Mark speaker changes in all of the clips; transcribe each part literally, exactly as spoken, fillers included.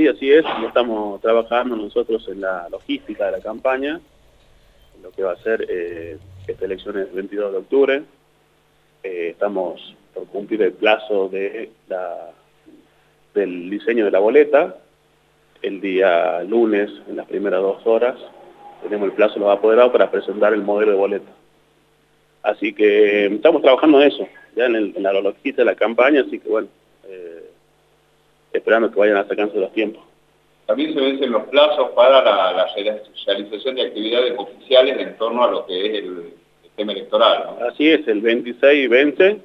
Speaker 1: Sí, así es, ya estamos trabajando nosotros en la logística de la campaña, en lo que va a ser eh, esta elección el veintidós de octubre. Eh, estamos por cumplir el plazo de la, del diseño de la boleta. El día lunes, en las primeras dos horas, tenemos el plazo de los apoderados para presentar el modelo de boleta. Así que estamos trabajando en eso, ya en, el, en la logística de la campaña, así que bueno, eh, esperando que vayan sacándose los tiempos.
Speaker 2: También se vencen los plazos para la, la realización de actividades oficiales en torno a lo que es el, el tema electoral, ¿no?
Speaker 1: Así es, el veintiséis vence,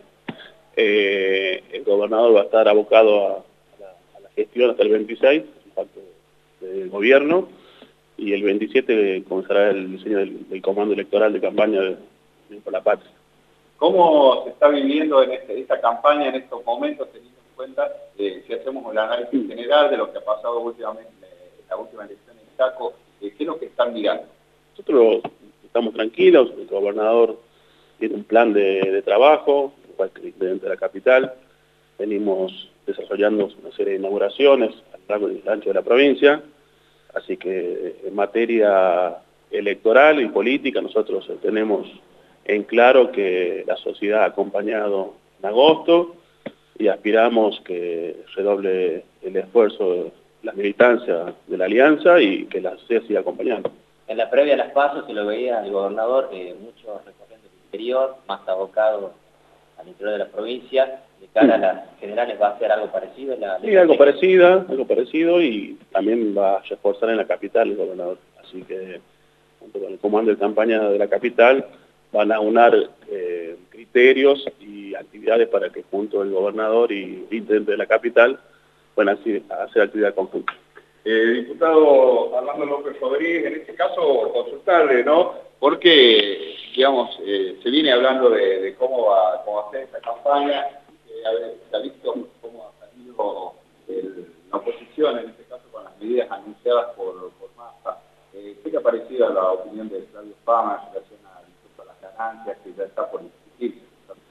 Speaker 1: eh, el gobernador va a estar abocado a, a, la, a la gestión hasta el veintiséis, parte del gobierno, y el veintisiete comenzará el diseño del, del comando electoral de campaña de, de por la patria.
Speaker 2: ¿Cómo se está viviendo en este, esta campaña en estos momentos, teniendo en cuenta, eh, si hacemos un análisis general de lo que ha pasado últimamente en la última elección en Chaco, eh, qué es lo que están mirando?
Speaker 1: Nosotros estamos tranquilos, el gobernador tiene un plan de, de trabajo, igual que el intendente de la capital, venimos desarrollando una serie de inauguraciones a lo largo y ancho de la provincia, así que en materia electoral y política nosotros tenemos en claro que la sociedad ha acompañado en agosto y aspiramos que redoble el esfuerzo, la militancia de la alianza y que la sociedad siga acompañando.
Speaker 3: En la previa a las pasos se lo veía el gobernador, eh, mucho recorriendo el interior, más abocado al interior de la provincia. De cara a las generales, ¿va a hacer algo parecido? La
Speaker 1: sí, algo parecido, algo parecido y también va a reforzar en la capital el gobernador. Así que junto con el comando de campaña de la capital van a unar eh, criterios y actividades para que junto el gobernador y el intendente de la capital puedan hacer, hacer actividad conjunta.
Speaker 2: Eh, diputado Armando López Rodríguez, en este caso consultarle, ¿no? Porque, digamos, eh, se viene hablando de, de cómo, va, cómo va a ser esta campaña, eh, a ver, se ha visto cómo ha salido el, la oposición, en este caso con las medidas anunciadas por, por Massa. Eh, ¿Qué le ha parecido a la opinión de Claudio Fama en relación a, a las ganancias que ya está por discutirse?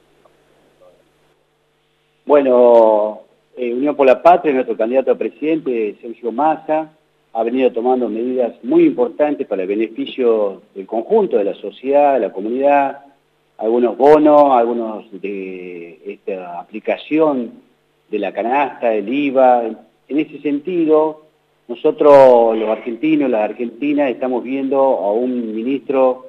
Speaker 4: Bueno, eh, Unión por la Patria, nuestro candidato a presidente, Sergio Massa, ha venido tomando medidas muy importantes para el beneficio del conjunto de la sociedad, de la comunidad, algunos bonos, algunos de esta aplicación de la canasta, del I V A. En ese sentido, nosotros los argentinos, las argentinas, estamos viendo a un ministro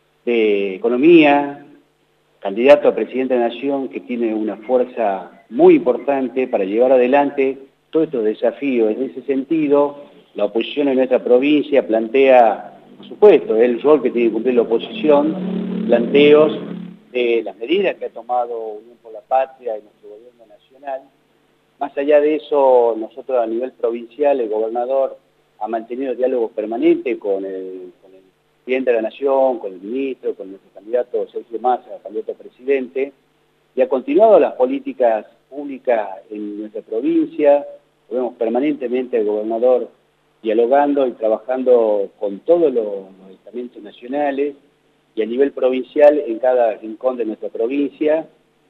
Speaker 4: de Economía, candidato a presidente de la Nación, que tiene una fuerza muy importante para llevar adelante todos estos desafíos. En ese sentido, la oposición en nuestra provincia plantea, por supuesto, el rol que tiene que cumplir la oposición, planteos de las medidas que ha tomado Unión por la Patria y nuestro gobierno nacional. Más allá de eso, nosotros a nivel provincial, el gobernador ha mantenido diálogo permanente con el, con el presidente de la Nación, con el ministro, con nuestro candidato Sergio Massa, candidato a presidente, y ha continuado las políticas públicas en nuestra provincia. Vemos permanentemente al gobernador dialogando y trabajando con todos los, los estamentos nacionales y a nivel provincial en cada rincón de nuestra provincia,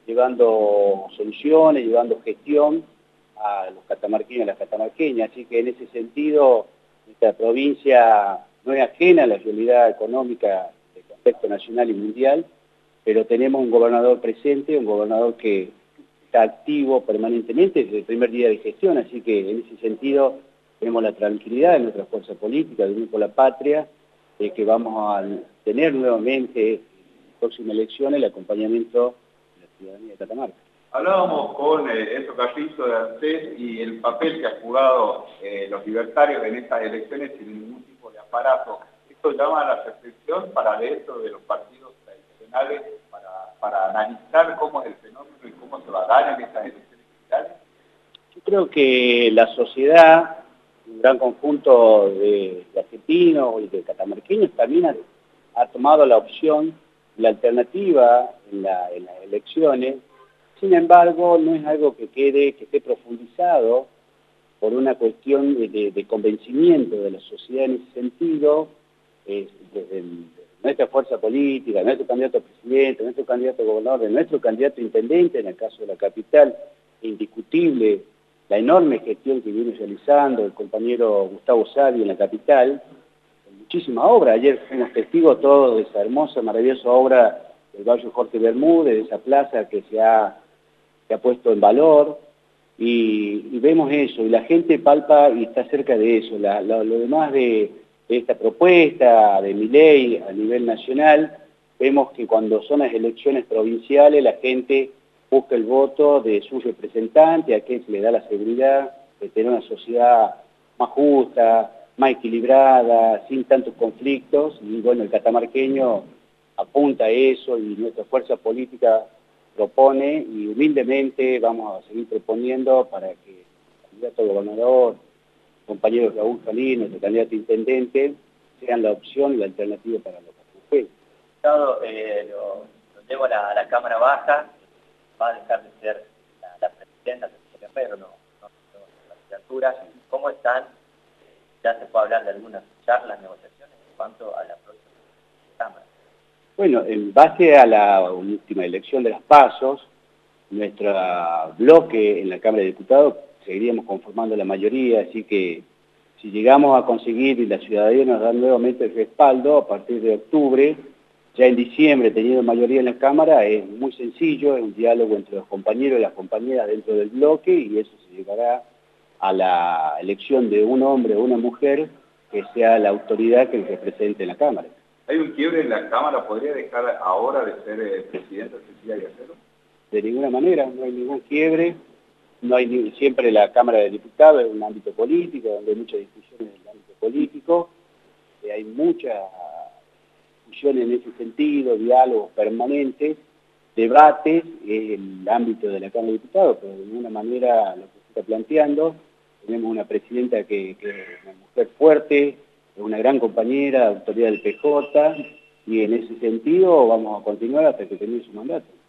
Speaker 4: llevando soluciones, llevando gestión a los catamarqueños y a las catamarqueñas. Así que en ese sentido, nuestra provincia no es ajena a la realidad económica del contexto nacional y mundial, pero tenemos un gobernador presente, un gobernador que está activo permanentemente desde el primer día de gestión, así que en ese sentido tenemos la tranquilidad de nuestra fuerza política, de Unión por la Patria, de que vamos a tener nuevamente en la próxima elección el acompañamiento de la ciudadanía de Catamarca.
Speaker 2: Hablábamos con eh, Enzo Carrizo de ANSES y el papel que han jugado eh, los libertarios en estas elecciones sin ningún tipo de aparato. Esto llama a la reflexión para esto de los partidos tradicionales, para, para analizar cómo es el fenómeno y cómo se va a dar en estas elecciones generales.
Speaker 4: Yo creo que la sociedad, un gran conjunto de, de argentinos y de catamarqueños, también ha, ha tomado la opción, la alternativa en, la, en las elecciones. Sin embargo, no es algo que quede, que esté profundizado por una cuestión de, de, de convencimiento de la sociedad en ese sentido, eh, desde el, nuestra fuerza política, de nuestro candidato a presidente, de nuestro candidato a gobernador, de nuestro candidato a intendente, en el caso de la capital, indiscutible la enorme gestión que viene realizando el compañero Gustavo Salvi en la capital, muchísima obra. Ayer fuimos testigos todos de esa hermosa, maravillosa obra del barrio Jorge Bermúdez, de esa plaza que se ha, se ha puesto en valor, y, y vemos eso, y la gente palpa y está cerca de eso. La, lo, lo demás de, de esta propuesta de Milei a nivel nacional, vemos que cuando son las elecciones provinciales la gente busca el voto de su representante, a quien se le da la seguridad de tener una sociedad más justa, más equilibrada, sin tantos conflictos, y bueno, el catamarqueño apunta a eso y nuestra fuerza política propone, y humildemente vamos a seguir proponiendo para que el candidato a gobernador, compañero Raúl Jalín, nuestro candidato a intendente, sean la opción y la alternativa para los catamarqueños.
Speaker 3: Eh, lo, lo llevo a la, a la Cámara Baja, va a dejar de ser la, la presidenta, pero no, no, no las candidaturas. ¿Cómo están? Ya se puede hablar de algunas charlas, negociaciones en cuanto a la próxima Cámara.
Speaker 4: Bueno, en base a la última elección de las PASOs, nuestro bloque en la Cámara de Diputados seguiríamos conformando la mayoría, así que si llegamos a conseguir y la ciudadanía nos da nuevamente el respaldo a partir de octubre, ya en diciembre teniendo mayoría en la Cámara, es muy sencillo, es un diálogo entre los compañeros y las compañeras dentro del bloque, y eso se llevará a la elección de un hombre o una mujer que sea la autoridad que represente en la Cámara.
Speaker 2: ¿Hay un quiebre en la Cámara? ¿Podría dejar ahora de ser eh, presidente Cecilia Guerrero?
Speaker 4: De ninguna manera, no hay ningún quiebre, no hay ni, siempre la Cámara de Diputados es un ámbito político, donde hay muchas discusiones en el ámbito político, eh, hay muchas discusiones en ese sentido, diálogos permanentes, debates en el ámbito de la Cámara de Diputados, pero de ninguna manera lo que se está planteando. Tenemos una presidenta que, que es una mujer fuerte, es una gran compañera, autoridad del P J, y en ese sentido vamos a continuar hasta que termine su mandato.